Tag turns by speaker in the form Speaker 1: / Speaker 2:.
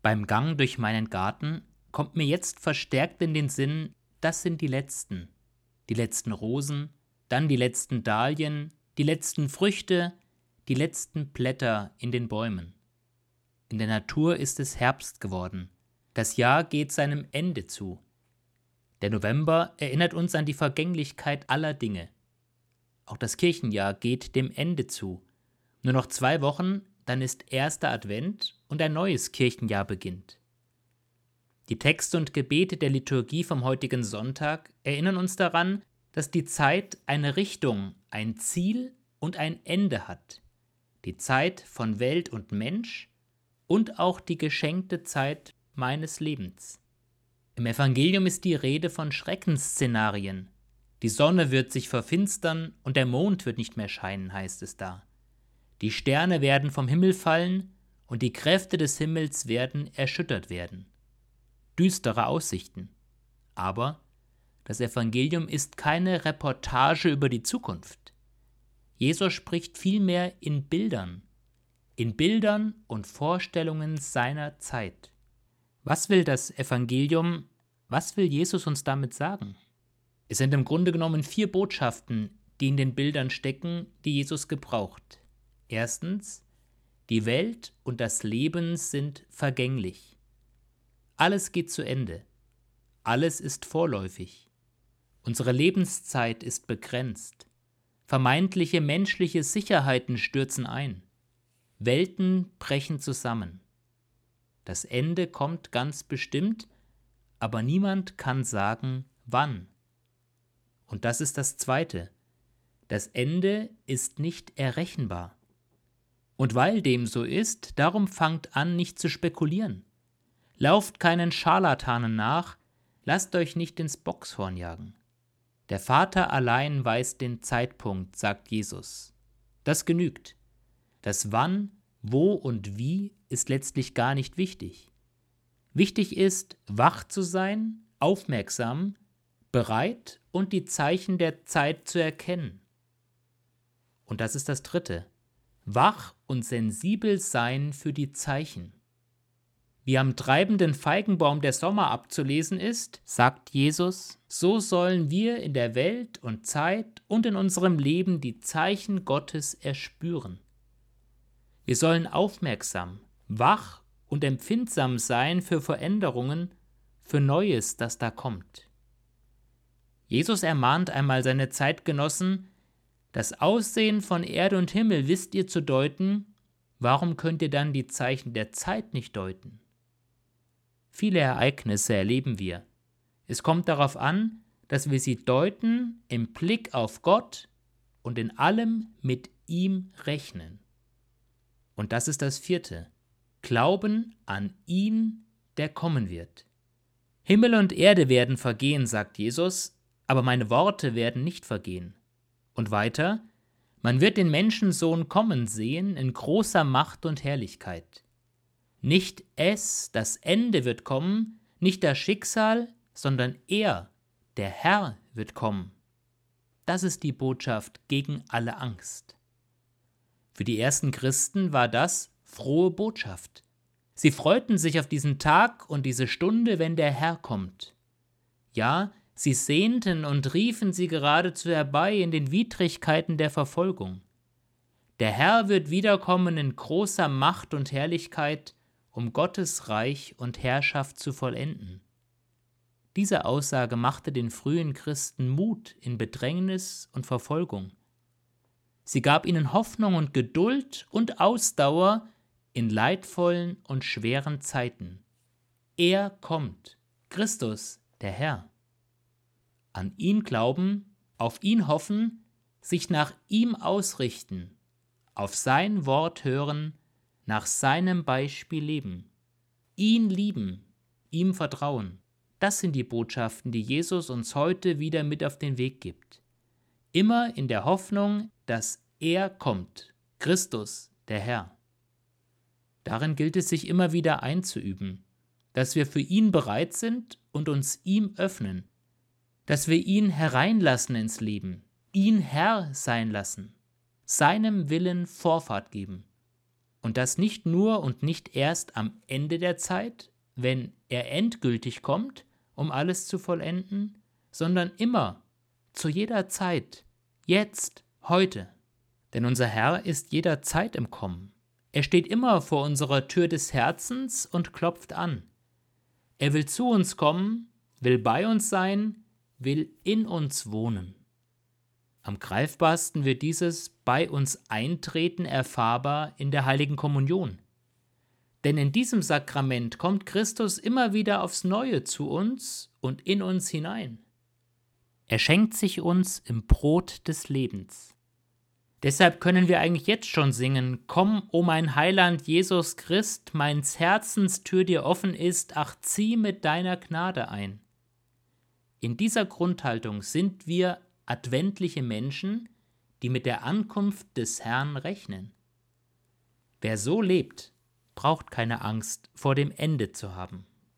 Speaker 1: Beim Gang durch meinen Garten kommt mir jetzt verstärkt in den Sinn, das sind die letzten. Die letzten Rosen, dann die letzten Dahlien, die letzten Früchte, die letzten Blätter in den Bäumen. In der Natur ist es Herbst geworden. Das Jahr geht seinem Ende zu. Der November erinnert uns an die Vergänglichkeit aller Dinge. Auch das Kirchenjahr geht dem Ende zu. Nur noch 2 Wochen, dann ist erster Advent und ein neues Kirchenjahr beginnt. Die Texte und Gebete der Liturgie vom heutigen Sonntag erinnern uns daran, dass die Zeit eine Richtung, ein Ziel und ein Ende hat. Die Zeit von Welt und Mensch und auch die geschenkte Zeit meines Lebens. Im Evangelium ist die Rede von Schreckensszenarien. Die Sonne wird sich verfinstern und der Mond wird nicht mehr scheinen, heißt es da. Die Sterne werden vom Himmel fallen und die Kräfte des Himmels werden erschüttert werden. Düstere Aussichten. Aber das Evangelium ist keine Reportage über die Zukunft. Jesus spricht vielmehr in Bildern und Vorstellungen seiner Zeit. Was will das Evangelium, was will Jesus uns damit sagen? Es sind im Grunde genommen 4 Botschaften, die in den Bildern stecken, die Jesus gebraucht. Erstens, die Welt und das Leben sind vergänglich. Alles geht zu Ende. Alles ist vorläufig. Unsere Lebenszeit ist begrenzt. Vermeintliche menschliche Sicherheiten stürzen ein. Welten brechen zusammen. Das Ende kommt ganz bestimmt, aber niemand kann sagen, wann. Und das ist das Zweite. Das Ende ist nicht errechenbar. Und weil dem so ist, darum fangt an, nicht zu spekulieren. Lauft keinen Scharlatanen nach, lasst euch nicht ins Bockshorn jagen. Der Vater allein weiß den Zeitpunkt, sagt Jesus. Das genügt. Das Wann, Wo und Wie ist letztlich gar nicht wichtig. Wichtig ist, wach zu sein, aufmerksam, bereit und die Zeichen der Zeit zu erkennen. Und das ist das Dritte. Wach und sensibel sein für die Zeichen. Wie am treibenden Feigenbaum der Sommer abzulesen ist, sagt Jesus, so sollen wir in der Welt und Zeit und in unserem Leben die Zeichen Gottes erspüren. Wir sollen aufmerksam, wach und empfindsam sein für Veränderungen, für Neues, das da kommt. Jesus ermahnt einmal seine Zeitgenossen, das Aussehen von Erde und Himmel wisst ihr zu deuten, warum könnt ihr dann die Zeichen der Zeit nicht deuten? Viele Ereignisse erleben wir. Es kommt darauf an, dass wir sie deuten im Blick auf Gott und in allem mit ihm rechnen. Und das ist das Vierte. Glauben an ihn, der kommen wird. Himmel und Erde werden vergehen, sagt Jesus, aber meine Worte werden nicht vergehen. Und weiter, man wird den Menschensohn kommen sehen in großer Macht und Herrlichkeit. Nicht das Ende wird kommen, nicht das Schicksal, sondern er, der Herr, wird kommen. Das ist die Botschaft gegen alle Angst. Für die ersten Christen war das frohe Botschaft. Sie freuten sich auf diesen Tag und diese Stunde, wenn der Herr kommt. Ja, sie sehnten und riefen sie geradezu herbei in den Widrigkeiten der Verfolgung. Der Herr wird wiederkommen in großer Macht und Herrlichkeit, um Gottes Reich und Herrschaft zu vollenden. Diese Aussage machte den frühen Christen Mut in Bedrängnis und Verfolgung. Sie gab ihnen Hoffnung und Geduld und Ausdauer in leidvollen und schweren Zeiten. Er kommt, Christus, der Herr. An ihn glauben, auf ihn hoffen, sich nach ihm ausrichten, auf sein Wort hören, nach seinem Beispiel leben, ihn lieben, ihm vertrauen. Das sind die Botschaften, die Jesus uns heute wieder mit auf den Weg gibt. Immer in der Hoffnung, dass er kommt, Christus, der Herr. Darin gilt es, sich immer wieder einzuüben, dass wir für ihn bereit sind und uns ihm öffnen, dass wir ihn hereinlassen ins Leben, ihn Herr sein lassen, seinem Willen Vorfahrt geben. Und das nicht nur und nicht erst am Ende der Zeit, wenn er endgültig kommt, um alles zu vollenden, sondern immer, zu jeder Zeit, jetzt, heute. Denn unser Herr ist jederzeit im Kommen. Er steht immer vor unserer Tür des Herzens und klopft an. Er will zu uns kommen, will bei uns sein, will in uns wohnen. Am greifbarsten wird dieses bei uns Eintreten erfahrbar in der Heiligen Kommunion. Denn in diesem Sakrament kommt Christus immer wieder aufs Neue zu uns und in uns hinein. Er schenkt sich uns im Brot des Lebens. Deshalb können wir eigentlich jetzt schon singen: Komm, o mein Heiland Jesus Christ, meins Herzens Tür dir offen ist, ach zieh mit deiner Gnade ein. In dieser Grundhaltung sind wir adventliche Menschen, die mit der Ankunft des Herrn rechnen. Wer so lebt, braucht keine Angst vor dem Ende zu haben.